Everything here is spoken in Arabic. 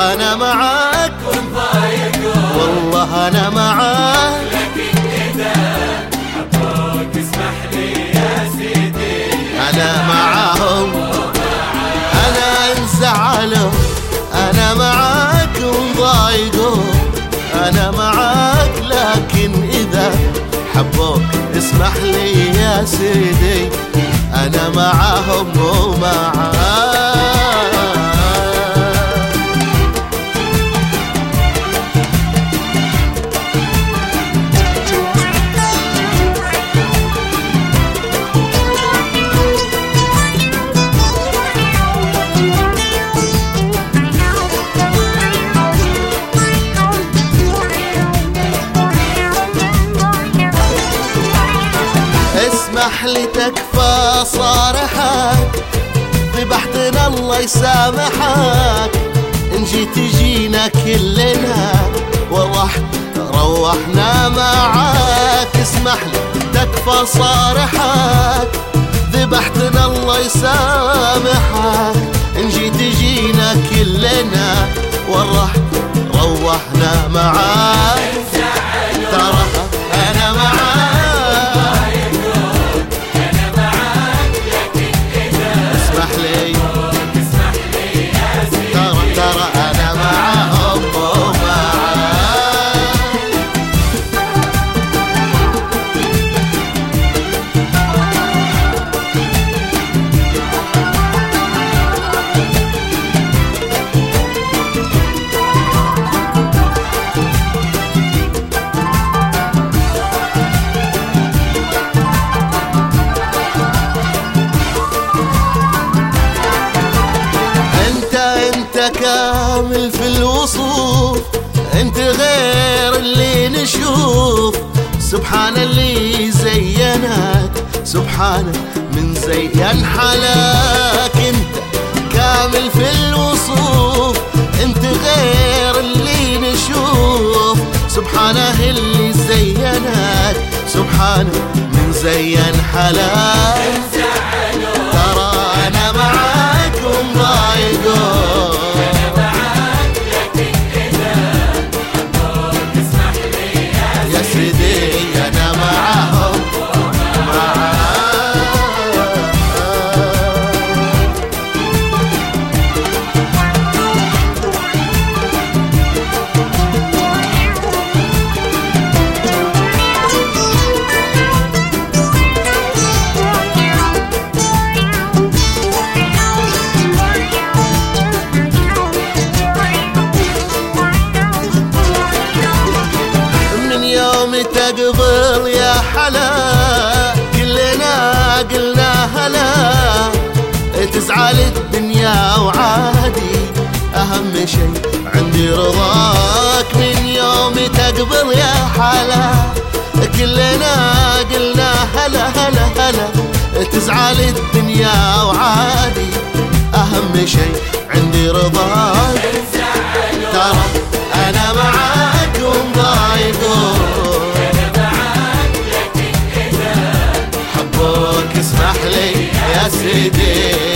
أنا معاك والله أنا معاك، لكن إذا حبوك اسمح لي يا سيدي أنا معاهم. أنا إن زعلوا أنا معاك، وضايقوا أنا معاك، لكن إذا حبوك اسمح لي يا سيدي أنا معاهم ومعاك. اسمح لي تكفى صارحك، ذبحتنا الله يسامحك، إن جيت جينا كلنا روحنا معاك. اسمح لي تكفى صارحك، ذبحتنا الله يسامحك، إن جيت جينا كلنا روحنا معاك. ترى أنا معاك، ترى أنا معاهم ومعاك. انت كامل في الوصوف، انت غير اللي نشوف، سبحان اللي زينك، سبحان من زين حلاك. انت كامل في الوصوف، انت غير اللي نشوف، سبحانه اللي زينك، سبحان من زين حلاك. ترى أنا معاك ومضايقون، يا سيدي أنا معاهم تقبل يا حلا، كلنا قلنا هلا، تزعل الدنيا وعادي، أهم شي عندي رضاك. من يوم تقبل يا حلا، كلنا قلنا هلا هلا هلا، تزعل الدنيا وعادي، أهم شي عندي رضاك. ترى أنا معاك ومضايقون، اسمح لي يا سيدي